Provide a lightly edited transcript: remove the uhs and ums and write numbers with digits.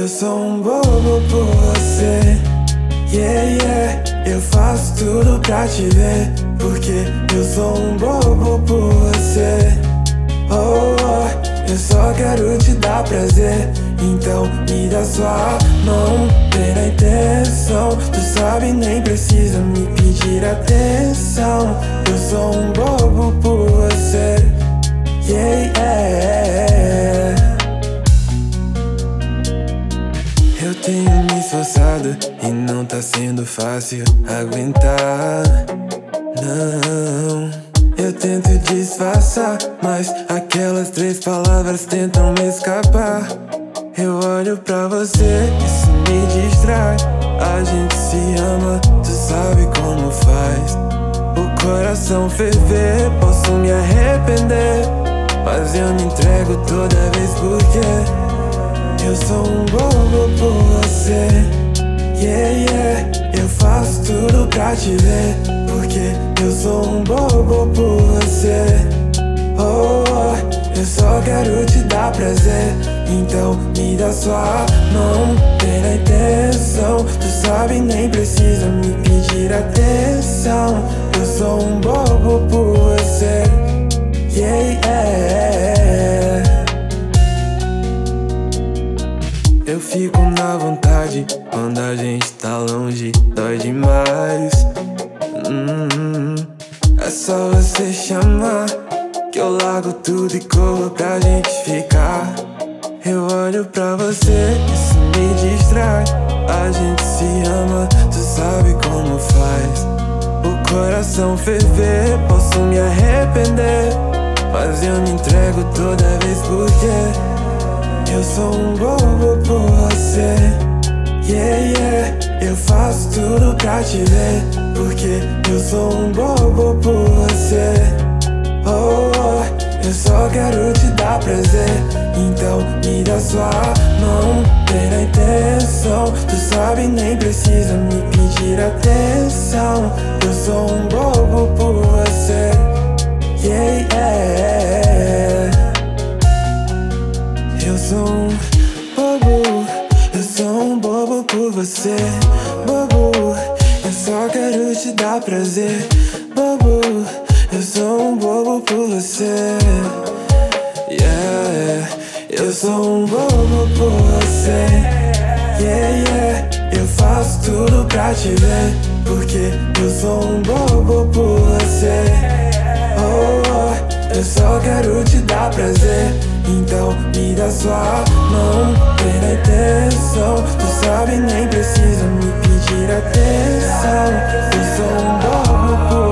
Eu sou um bobo por você. Yeah, yeah. Eu faço tudo pra te ver, porque eu sou um bobo por você. Oh, oh, eu só quero te dar prazer, então me dá sua mão. Pela intenção, tu sabe, nem precisa me pedir atenção. Eu sou um bobo por você. Yeah, yeah. Eu tenho me esforçado e não tá sendo fácil aguentar. Não, eu tento disfarçar, mas aquelas 3 palavras tentam me escapar. Eu olho pra você, isso me distrai. A gente se ama, tu sabe como faz o coração ferver. Posso me arrepender, mas eu me entrego toda vez porque eu sou um bobo por você. Yeah, yeah. Eu faço tudo pra te ver, porque eu sou um bobo por você. Oh, oh, eu só quero te dar prazer, então me dá sua mão. Pela intenção, tu sabe, nem precisa me pedir atenção. Eu sou um bobo por você. Yeah, yeah. Eu fico na vontade quando a gente tá longe, dói demais. É só você chamar que eu largo tudo e corro pra gente ficar. Eu olho pra você, isso me distrai. A gente se ama, tu sabe como faz o coração ferver. Posso me arrepender, mas eu me entrego toda vez porque eu sou um bobo por você. Yeah, yeah. Eu faço tudo pra te ver, porque eu sou um bobo por você. Oh, oh, eu só quero te dar prazer, então me dá sua mão. Pela intenção, tu sabe, nem precisa me pedir atenção. Eu sou um bobo por você. Yeah, yeah. Eu sou um bobo, eu sou um bobo por você. Bobo, eu só quero te dar prazer. Bobo, eu sou um bobo por você. Yeah, eu sou um bobo por você. Yeah, yeah. Eu faço tudo pra te ver, porque eu sou um bobo por você. Oh, oh, eu só quero te dar prazer, então me dá sua mão. Pela intenção, tu sabe, nem precisa me pedir atenção. Eu sou um bobo por